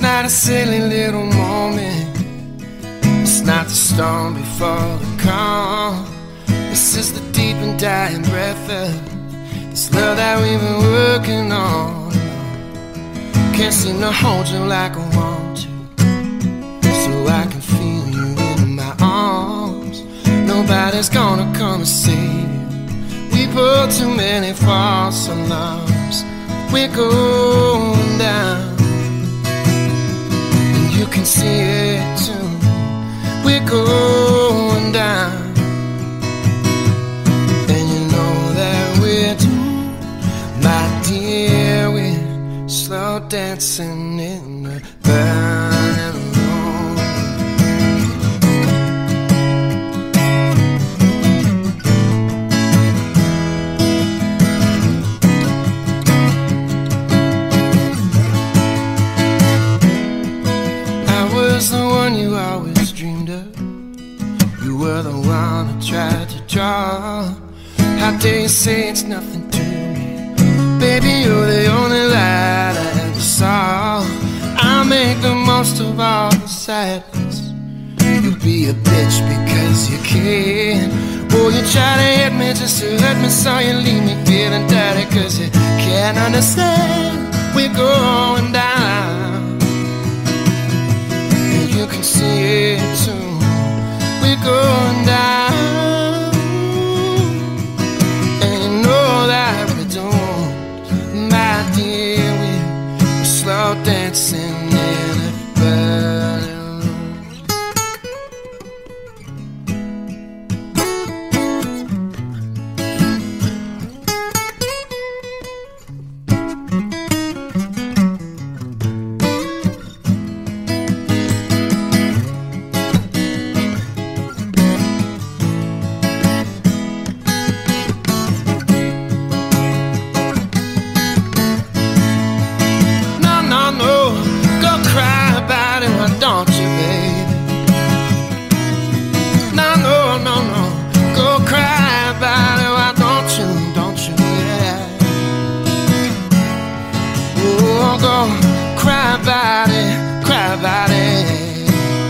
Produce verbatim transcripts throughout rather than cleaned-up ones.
not a silly little moment. It's not the storm before the calm. This is the deep and dying breath of this love that we've been working on. Can't seem to hold you like I want to, so I can feel you in my arms. Nobody's gonna come and save you. We put too many false alarms. We're going down, and you can see it too. We're going down, and you know that we're doomed. My dear, we're slow dancing in the burning room. I was the one you always dreamed of. You were the one I tried to draw. How dare you say it's nothing to me? Baby, you're the only light I ever saw. I make the most of all the sadness. You be a bitch because you can. Oh, you try to hit me just to hurt me, so you leave me feeling dirty, cause you can't understand. We're going down, and you can see it too. We're going down, and you know that we don't. My dear, we're slow dancing in a burning room. Don't you, baby? No, no, no, no. Go cry about it. Why don't you, don't you, yeah. Oh, go cry about it, cry about it.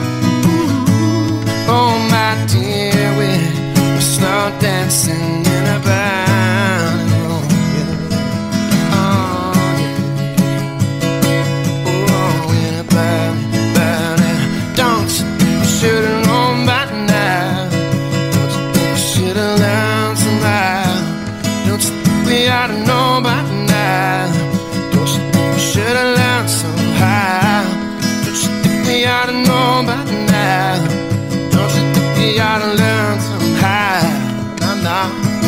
Ooh. Oh, my dear, we're, we're slow dancing in a burning room, yeah. Oh, yeah. Oh, in a burning. Should've known by now. Don't you think we should've learned somehow? Don't you think we ought to know by now? Don't you think we should've learned somehow? Don't you think we ought to know by now? Don't you think we ought to learn somehow? Nah, nah.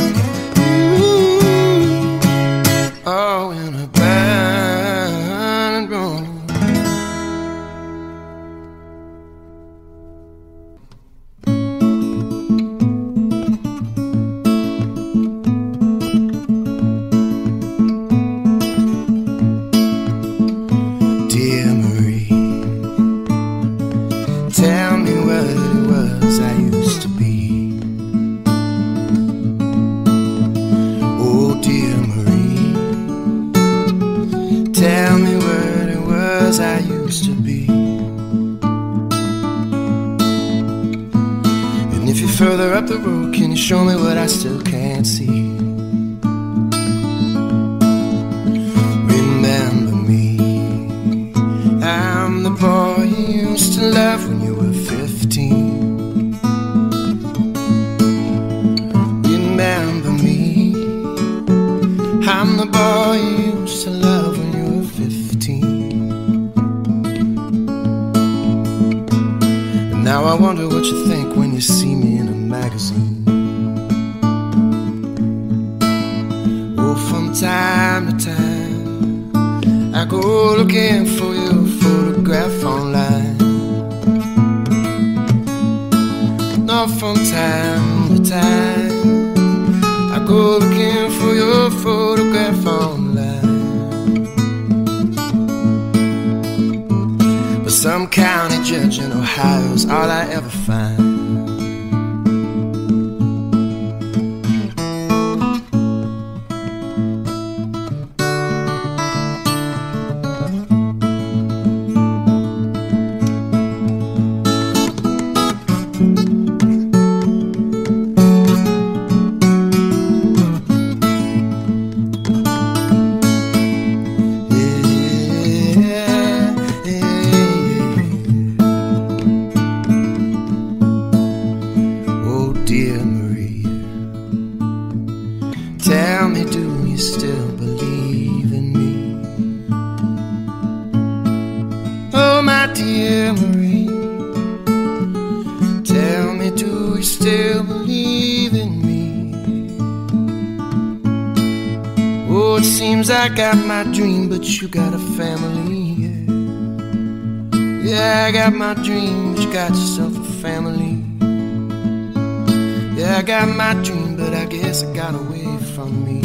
Ooh. Oh, in a burning room. Tell me what it was I used to be. Oh, dear Marie, tell me what it was I used to be. And if you're further up the road, can you show me what I still can't see? Remember me, I'm the boy you used to love when you were fifteen. Remember me, I'm the boy you used to love when you were fifteen. And now I wonder what you think when you see me in a magazine. Oh, from time to time I go looking for your photograph online. No, from time to time I go looking for your photograph online. But some county judge in Ohio's all I ever find. dear Marie, tell me, do you still believe in me? Oh, it seems I got my dream, but you got a family, yeah. Yeah, I got my dream, but you got yourself a family. Yeah, I got my dream, but I guess it got away from me.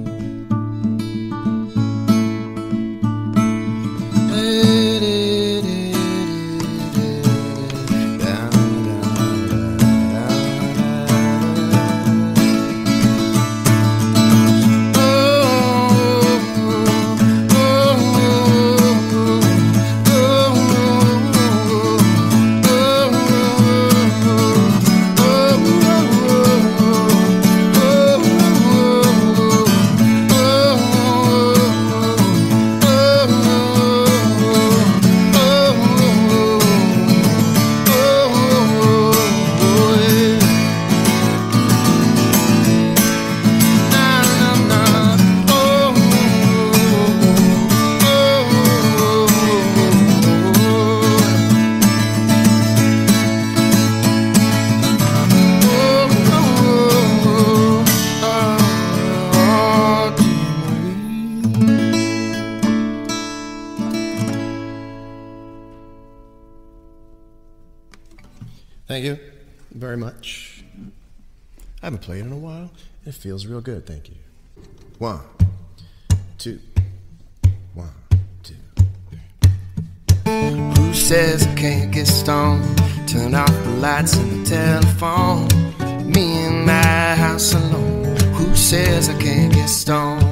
Thank you very much. I haven't played in a while. It feels real good, thank you. One, two, one, two, three. Who says I can't get stoned? Turn off the lights and the telephone. Me in my house alone. Who says I can't get stoned?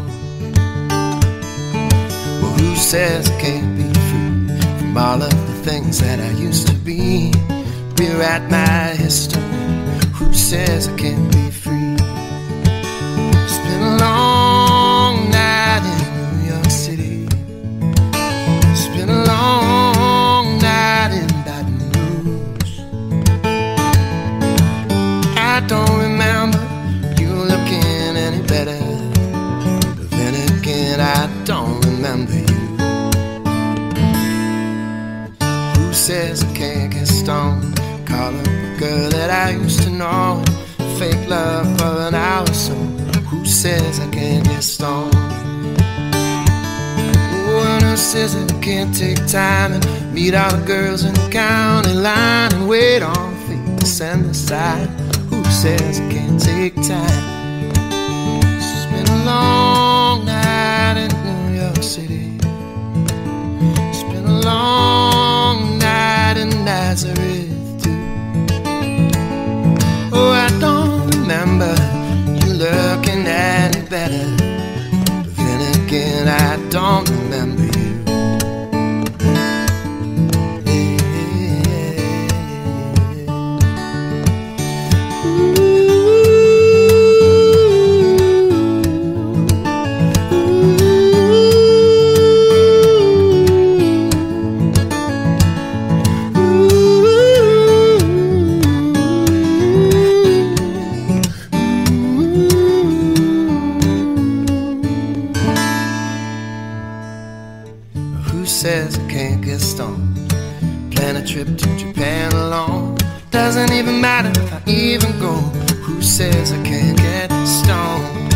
Well, who says I can't be free from all of the things that I used to be? Rewrite my history. Who says I can't be free? It's been a long night in New York City. It's been a long night in Baton Rouge. I don't remember you looking any better, but then again I don't remember you. Who says I can't get stoned? Call up a girl that I used to know. Fake love for an hour or so. Who says I can't get stoned? Oh, and who says I can't take time and meet all the girls in the county line and wait on fate to send a sign? Who says I can't take time? It's been a long night in New York City. It's been a long night in Nazareth. Oh, I don't remember you looking any better, but then again I don't remember you. Says I can't get stoned. Plan a trip to Japan alone. Doesn't even matter if I even go. Who says I can't get stoned?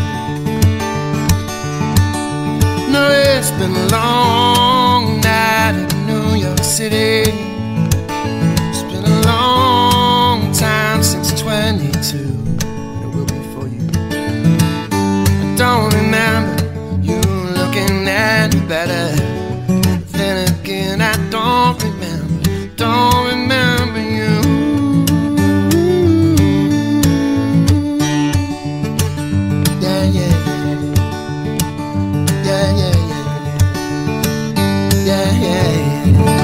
No, it's been a long night in New York City. It's been a long time since twenty-two, and it will be for you. I don't remember you looking any better. Then again, I don't remember, don't remember you. Yeah, yeah, yeah, yeah, yeah, yeah, yeah, yeah.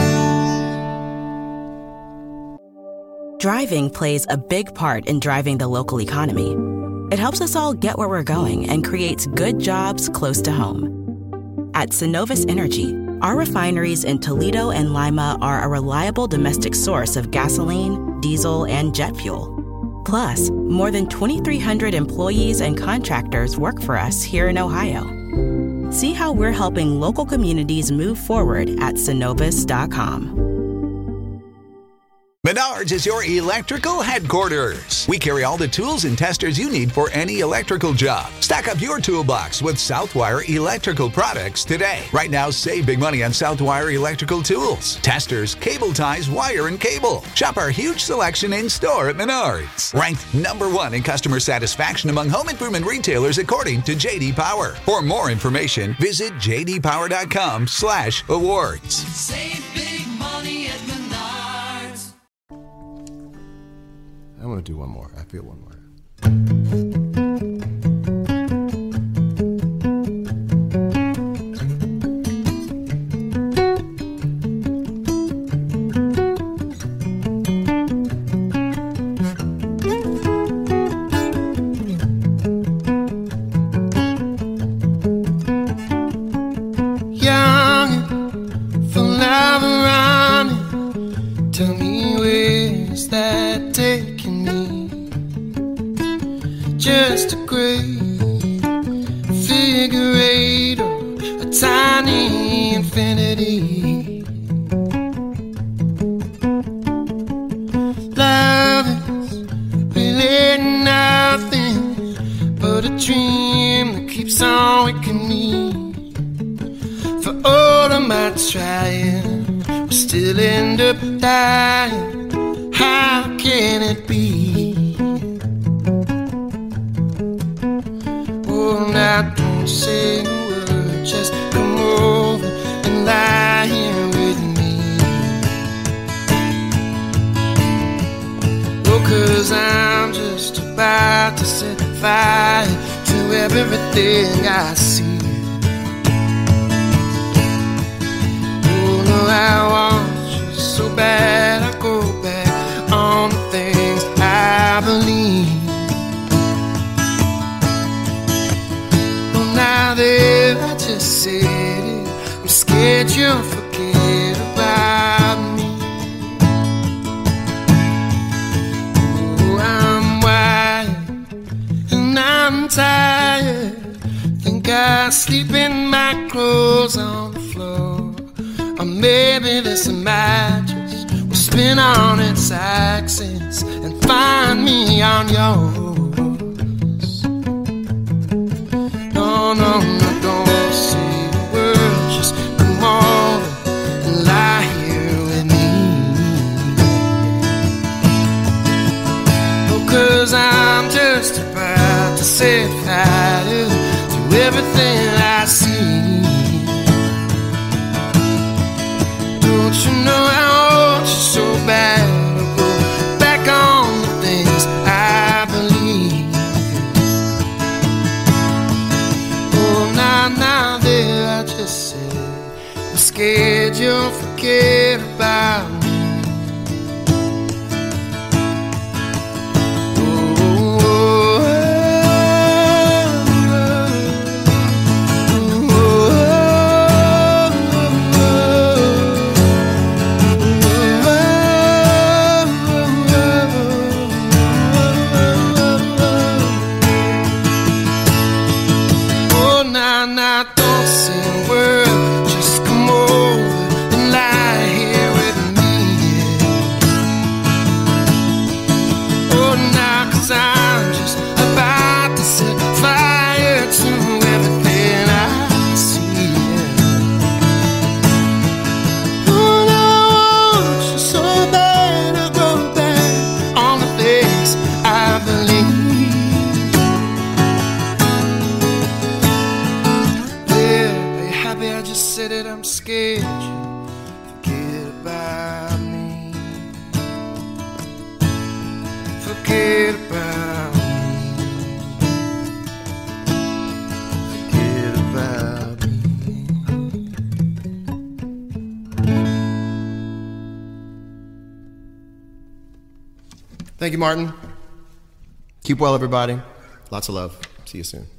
Driving plays a big part in driving the local economy. It helps us all get where we're going and creates good jobs close to home. At Synovus Energy, our refineries in Toledo and Lima are a reliable domestic source of gasoline, diesel, and jet fuel. Plus, more than twenty-three hundred employees and contractors work for us here in Ohio. See how we're helping local communities move forward at synovus dot com. Menards is your electrical headquarters. We carry all the tools and testers you need for any electrical job. Stack up your toolbox with Southwire electrical products today. Right now, save big money on Southwire electrical tools, testers, cable ties, wire, and cable. Shop our huge selection in store at Menards. Ranked number one in customer satisfaction among home improvement retailers according to J D Power. For more information, visit j d power dot com slash awards. Save big money at Menards. I want to do one more. I feel one more. Young, full of running. Tell me where's that taking me? Just a great figure eight or a tiny infinity. Love is really nothing but a dream that keeps on waking me. For all of my trying, we still end up dying. How can it be? Oh, now don't say a word, just come over and lie here with me. Oh, 'cause I'm just about to set fire to everything I see. Oh, no, I want you so bad, I go back on the things I believe. Now that I just said it, I'm scared you'll forget about me. Oh, I'm wired and I'm tired. Think I sleep in my clothes on the floor. Or maybe this mattress will spin on its axis and find me on yours. No, no, no, don't say a word, just come on and lie here with me. Oh, 'cause I'm just about to set fire to everything I see. Don't you know I want you so bad? I'll go back on the things I believe. Now, now that I just said, I'm scared you'll forget about me. Oh, oh, oh, oh, now, now, don't say a word, just come over and lie here with me. Oh, now, 'cause I'm just about to set fire to everything I see. Oh, now I want you so bad, I'll go back on the things I believe. I just said it, I'm scared you'll forget about me. Forget about me. Forget about me. Thank you, Martin. Keep well, everybody. Lots of love. See you soon.